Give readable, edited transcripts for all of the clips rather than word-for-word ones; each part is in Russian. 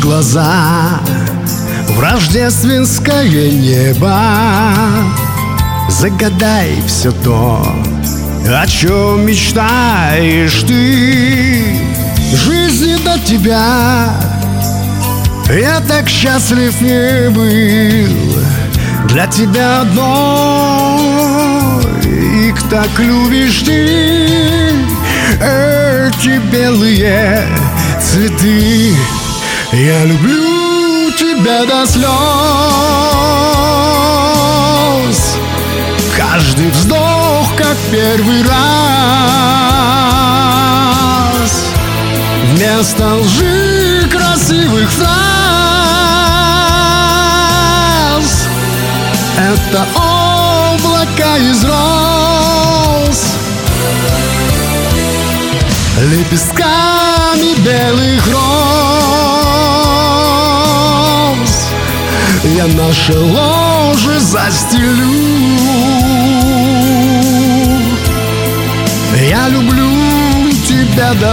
глаза в рождественское небо. Загадай все то, о чем мечтаешь ты. Жизни до тебя я так счастлив не был. Для тебя одной их так любишь ты. Эти белые цветы, я люблю тебя до слез. Каждый вздох, как первый раз. Вместо лжи красивых фраз это облака из роз, лепестками белых роз я наше ложе застелю. Я люблю тебя до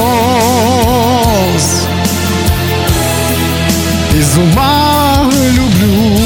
слез, из ума люблю.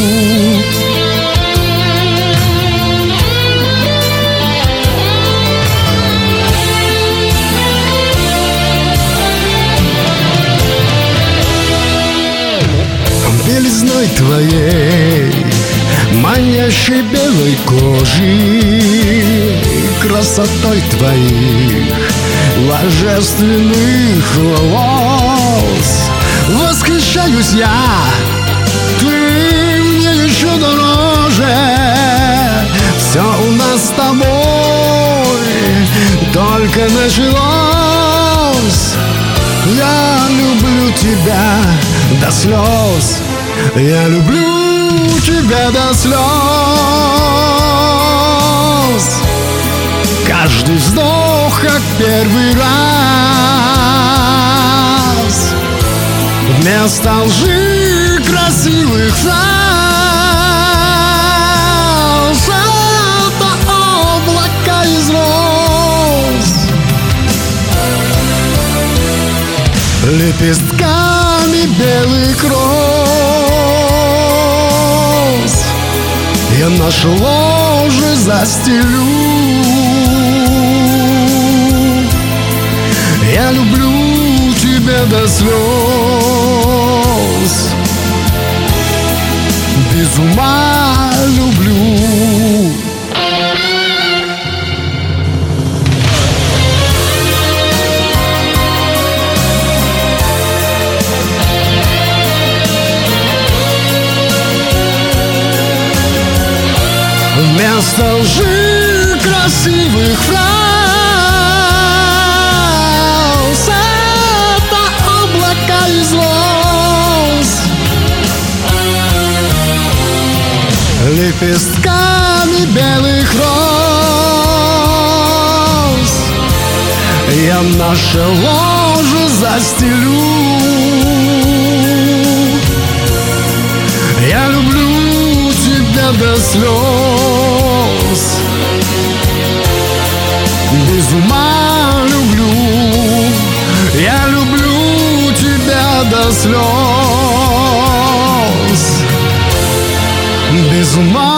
Белизной твоей, манящей белой кожи, красотой твоих божественных волос восхищаюсь я, ты мне еще дороже. Все у нас с тобой только началось. Я люблю тебя до слез, я люблю тебя до слез. Каждый вздох, как первый раз. Вместо лжи красивых фраз это облака из роз, лепестками белых роз я наше ложе застелю. Я люблю тебя до слез, без ума люблю. Вместо лжи красивых фраз это облака из роз, лепестками белых роз я наше ложе застелю. Я люблю тебя до слез, без ума люблю. Я люблю тебя до слез, без ума.